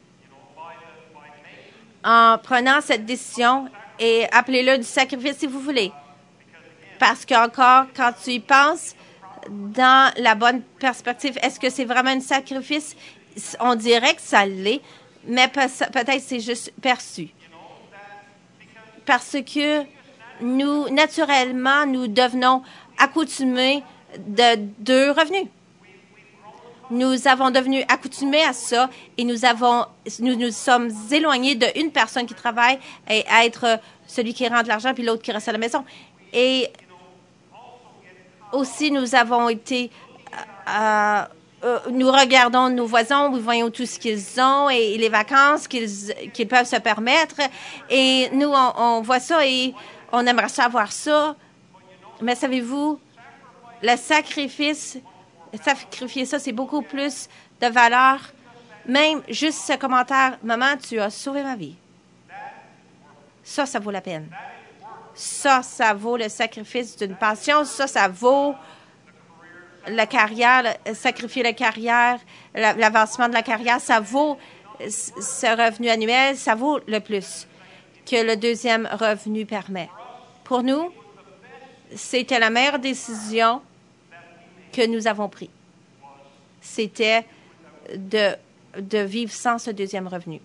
En prenant cette décision, et appelez-le du sacrifice si vous voulez. Parce qu'encore, quand tu y penses, dans la bonne perspective, est-ce que c'est vraiment un sacrifice? On dirait que ça l'est, mais peut-être c'est juste perçu. Parce que nous, naturellement, nous devenons accoutumés de deux revenus. Nous avons devenu accoutumés à ça et nous avons, nous nous sommes éloignés d'une personne qui travaille et à être celui qui rend de l'argent puis l'autre qui reste à la maison. Et aussi, nous avons été, euh, euh, nous regardons nos voisins, nous voyons tout ce qu'ils ont et, et les vacances qu'ils qu'ils peuvent se permettre. Et nous, on, on voit ça et on aimerait savoir ça. Mais savez-vous, le sacrifice, sacrifier ça, c'est beaucoup plus de valeur. Même juste ce commentaire, « Maman, tu as sauvé ma vie. » Ça, ça vaut la peine. Ça, ça vaut le sacrifice d'une passion. Ça, ça vaut la carrière, sacrifier la carrière, l'avancement de la carrière, ça vaut ce revenu annuel, ça vaut le plus que le deuxième revenu permet. Pour nous, c'était la meilleure décision que nous avons prise. C'était de, de vivre sans ce deuxième revenu.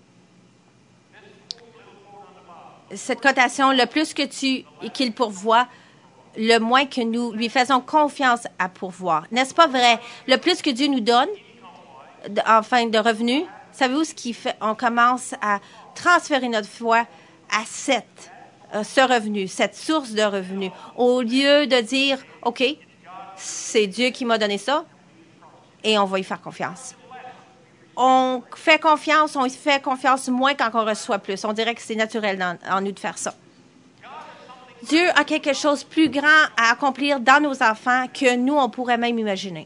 Cette cotation, le plus que tu qu'il pourvoit, le moins que nous lui faisons confiance à pourvoir. N'est-ce pas vrai? Le plus que Dieu nous donne, en fin de revenus, savez-vous ce qui fait? On commence à transférer notre foi à cette, euh, ce revenu, cette source de revenus, au lieu de dire, OK, c'est Dieu qui m'a donné ça et on va y faire confiance. On fait confiance, on y fait confiance moins quand on reçoit plus. On dirait que c'est naturel dans, en nous de faire ça. Dieu a quelque chose de plus grand à accomplir dans nos enfants que nous, on pourrait même imaginer.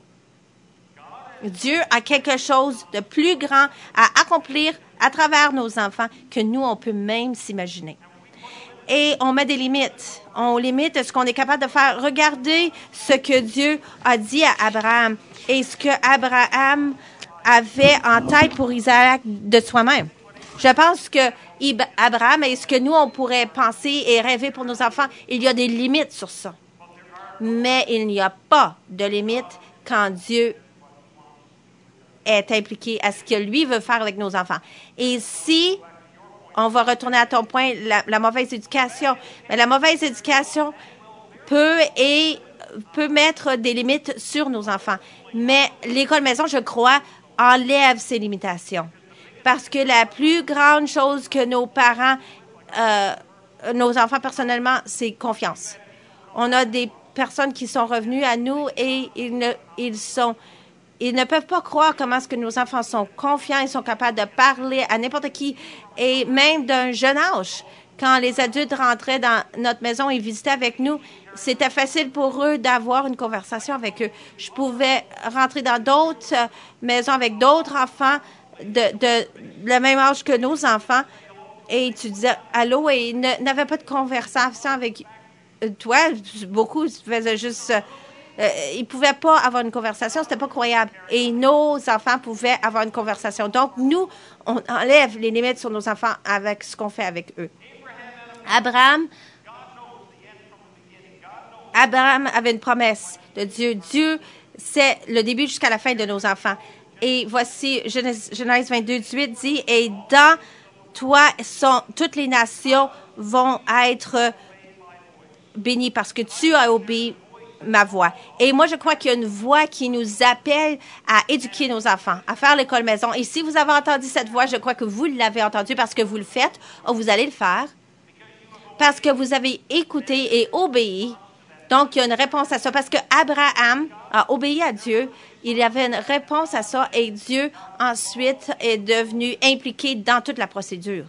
Dieu a quelque chose de plus grand à accomplir à travers nos enfants que nous, on peut même s'imaginer. Et on met des limites. On limite ce qu'on est capable de faire. Regardez ce que Dieu a dit à Abraham et ce que Abraham avait en tête pour Isaac de soi-même. Je pense que Abraham et ce que nous, on pourrait penser et rêver pour nos enfants, il y a des limites sur ça. Mais il n'y a pas de limite quand Dieu est impliqué à ce que lui veut faire avec nos enfants. Et si, on va retourner à ton point, la, la mauvaise éducation, mais la mauvaise éducation peut et peut mettre des limites sur nos enfants. Mais l'école maison, je crois, enlève ces limitations. Parce que la plus grande chose que nos parents, euh, nos enfants personnellement, c'est confiance. On a des personnes qui sont revenues à nous et ils ne, ils sont, ils ne peuvent pas croire comment est-ce que nos enfants sont confiants, ils sont capables de parler à n'importe qui et même d'un jeune âge. Quand les adultes rentraient dans notre maison et visitaient avec nous, c'était facile pour eux d'avoir une conversation avec eux. Je pouvais rentrer dans d'autres maisons avec d'autres enfants de, de, de le même âge que nos enfants et tu disais allô et ils ne, n'avaient pas de conversation avec toi. Beaucoup faisaient juste... Euh, ils ne pouvaient pas avoir une conversation, c'était pas croyable. Et nos enfants pouvaient avoir une conversation. Donc, nous, on enlève les limites sur nos enfants avec ce qu'on fait avec eux. Abraham, Abraham avait une promesse de Dieu. Dieu, c'est le début jusqu'à la fin de nos enfants. Et voici, Genèse, Genèse vingt-deux, dix-huit dit, « Et dans toi, sont, toutes les nations vont être bénies parce que tu as obéi ma voix. » Et moi, je crois qu'il y a une voix qui nous appelle à éduquer nos enfants, à faire l'école maison. Et si vous avez entendu cette voix, je crois que vous l'avez entendue parce que vous le faites, ou vous allez le faire. Parce que vous avez écouté et obéi. Donc, il y a une réponse à ça. Parce que Abraham a obéi à Dieu. Il y avait une réponse à ça. Et Dieu, ensuite, est devenu impliqué dans toute la procédure.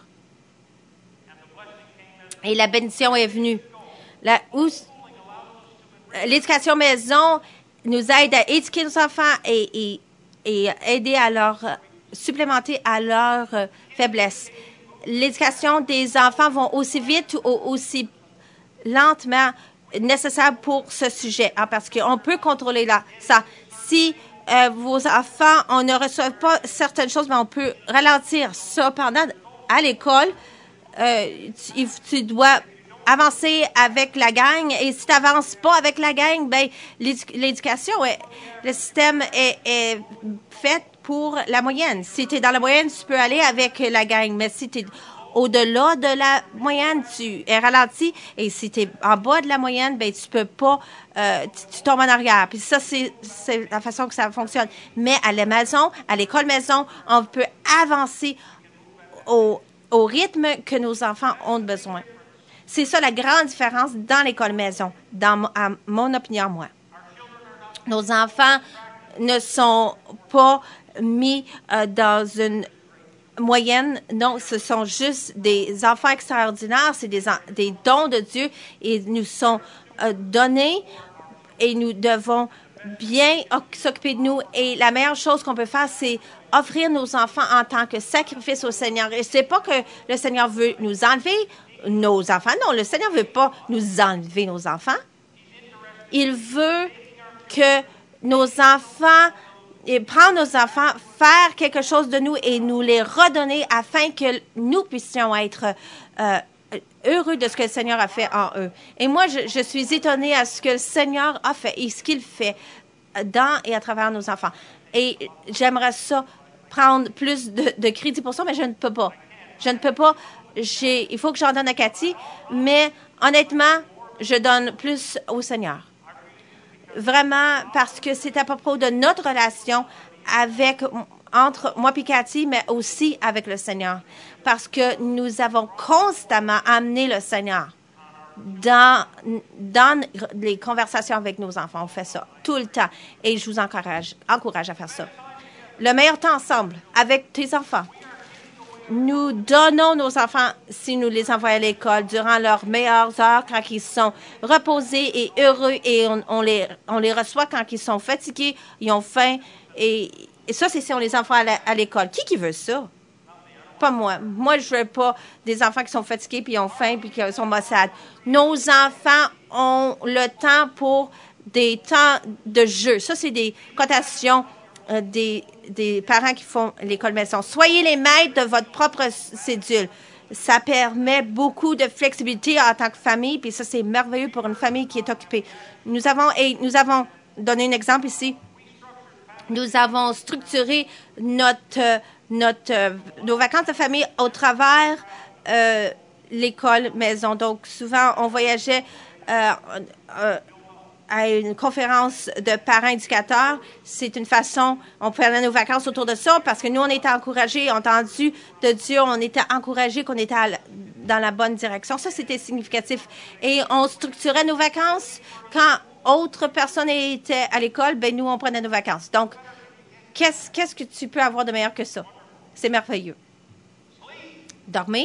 Et la bénédiction est venue. La, où, l'éducation maison nous aide à éduquer nos enfants et, et, et aider à leur, supplémenter à leur faiblesse. L'éducation des enfants va aussi vite ou aussi lentement nécessaire pour ce sujet, hein, parce qu'on peut contrôler là, ça. Si euh, vos enfants, on ne reçoit pas certaines choses, mais on peut ralentir ça pendant à l'école. Euh, tu, tu dois avancer avec la gang et si tu n'avances pas avec la gang, ben l'éducation, est, le système est, est fait pour la moyenne. Si tu es dans la moyenne, tu peux aller avec la gang. Mais si tu es au-delà de la moyenne, tu es ralenti. Et si tu es en bas de la moyenne, ben tu peux pas, euh, tu, tu tombes en arrière. Puis ça, c'est, c'est la façon que ça fonctionne. Mais à la maison, à l'école maison, on peut avancer au, au rythme que nos enfants ont besoin. C'est ça la grande différence dans l'école maison, dans à mon opinion, moi. Nos enfants ne sont pas mis euh, dans une moyenne. Non, ce sont juste des enfants extraordinaires. C'est des, des dons de Dieu et nous sont euh, donnés et nous devons bien s'occuper de nous. Et la meilleure chose qu'on peut faire, c'est offrir nos enfants en tant que sacrifice au Seigneur. Et c'est pas que le Seigneur veut nous enlever nos enfants. Non, le Seigneur veut pas nous enlever nos enfants. Il veut que nos enfants, et prendre nos enfants, faire quelque chose de nous et nous les redonner afin que nous puissions être euh, heureux de ce que le Seigneur a fait en eux. Et moi, je, je suis étonnée à ce que le Seigneur a fait et ce qu'il fait dans et à travers nos enfants. Et j'aimerais ça prendre plus de, de crédit pour ça, mais je ne peux pas. Je ne peux pas. J'ai, il faut que j'en donne à Cathy, mais honnêtement, je donne plus au Seigneur. Vraiment, parce que c'est à propos de notre relation avec, entre moi et Cathy, mais aussi avec le Seigneur. Parce que nous avons constamment amené le Seigneur dans, dans les conversations avec nos enfants. On fait ça tout le temps. Et je vous encourage, encourage à faire ça. Le meilleur temps ensemble, avec tes enfants. Nous donnons nos enfants, si nous les envoyons à l'école, durant leurs meilleures heures, quand ils sont reposés et heureux, et on, on, les, on les reçoit quand ils sont fatigués, ils ont faim. Et, et ça, c'est si on les envoie à l'école. Qui qui veut ça? Pas moi. Moi, je veux pas des enfants qui sont fatigués, puis ils ont faim, puis qui sont maussades. Nos enfants ont le temps pour des temps de jeu. Ça, c'est des cotations euh, des... des parents qui font l'école maison. Soyez les maîtres de votre propre cédule. Ça permet beaucoup de flexibilité en tant que famille, puis ça, c'est merveilleux pour une famille qui est occupée. Nous avons, et nous avons donné un exemple ici. Nous avons structuré notre, notre, nos vacances de famille au travers euh, l'école maison. Donc, souvent, on voyageait euh, euh, à une conférence de parents éducateurs. C'est une façon, on prenait nos vacances autour de ça parce que nous, on était encouragés, entendu de Dieu, on était encouragés qu'on était à, dans la bonne direction. Ça, c'était significatif. Et on structurait nos vacances. Quand autre personne était à l'école, ben nous, on prenait nos vacances. Donc, qu'est-ce, qu'est-ce que tu peux avoir de meilleur que ça? C'est merveilleux. Dormir.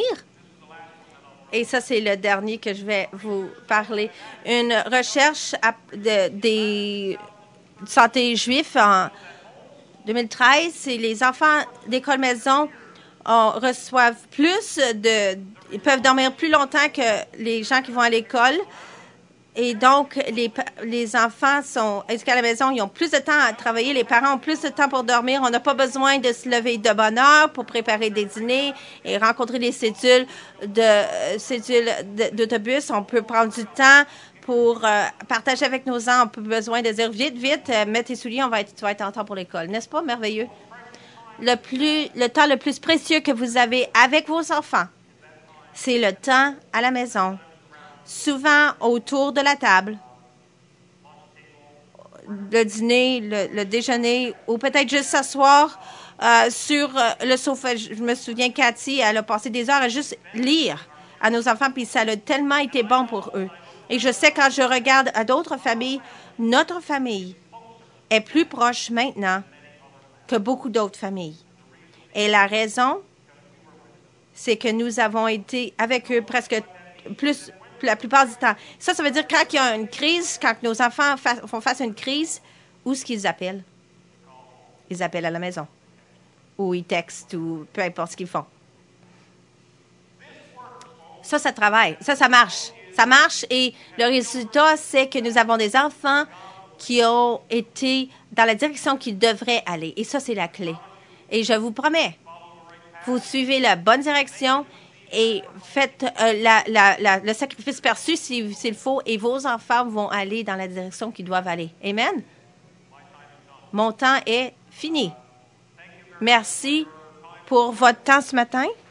Et ça, c'est le dernier que je vais vous parler. Une recherche de, des santé juifs en deux mille treize, c'est les enfants d'école maison on, reçoivent plus de... Ils peuvent dormir plus longtemps que les gens qui vont à l'école. Et donc, les, les enfants sont éduqués à la maison, ils ont plus de temps à travailler, les parents ont plus de temps pour dormir. On n'a pas besoin de se lever de bonne heure pour préparer des dîners et rencontrer les cédules de cédules d'autobus. On peut prendre du temps pour euh, partager avec nos enfants. On peut besoin de dire vite, vite, euh, mets tes souliers, on va être, tu vas être en temps pour l'école. N'est-ce pas merveilleux? Le plus, le temps le plus précieux que vous avez avec vos enfants, c'est le temps à la maison. Souvent autour de la table, le dîner, le, le déjeuner, ou peut-être juste s'asseoir euh, sur euh, le sofa. Je me souviens, Cathy, elle a passé des heures à juste lire à nos enfants, puis ça a tellement été bon pour eux. Et je sais, quand je regarde à d'autres familles, notre famille est plus proche maintenant que beaucoup d'autres familles. Et la raison, c'est que nous avons été avec eux presque plus... la plupart du temps. Ça, ça veut dire quand il y a une crise, quand nos enfants fa- font face à une crise, où est-ce qu'ils appellent? Ils appellent à la maison. Ou ils textent, ou peu importe ce qu'ils font. Ça, ça travaille. Ça, ça marche. Ça marche et le résultat, c'est que nous avons des enfants qui ont été dans la direction qu'ils devraient aller. Et ça, c'est la clé. Et je vous promets, vous suivez la bonne direction et faites euh, la, la, la, le sacrifice perçu s'il, s'il faut, et vos enfants vont aller dans la direction qu'ils doivent aller. Amen? Mon temps est fini. Merci pour votre temps ce matin.